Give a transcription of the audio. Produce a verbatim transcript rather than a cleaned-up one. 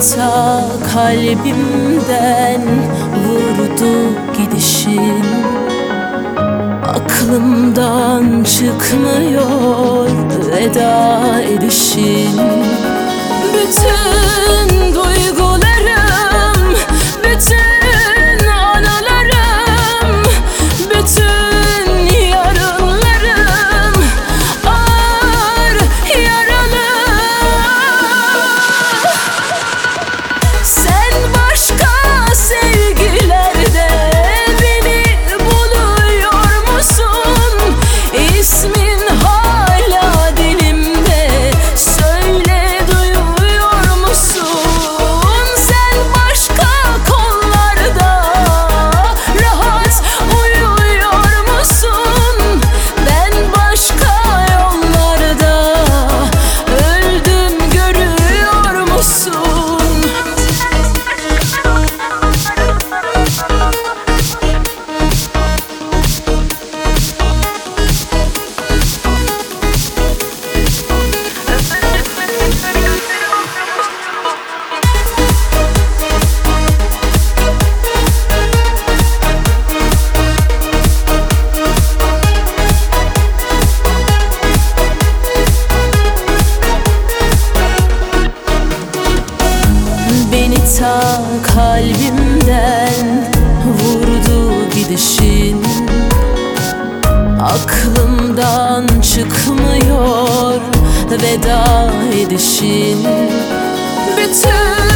ta kalbimden vurdu gidişin. Aklımdan çıkmıyor veda edişin. Bütün duygularım, bütün anılarım, bütün yarınlarım ağır yaralı. Sen başka sevgilerde beni buluyor musun? İsmin hala dilimde, söyle duyuyor musun? Sen başka kollarda rahat uyuyor musun? Ben başka yollarda öldüm görüyor musun? Beni ta kalbimden vurdu gidişin. Aklımdan çıkmıyor veda edişin. Bütün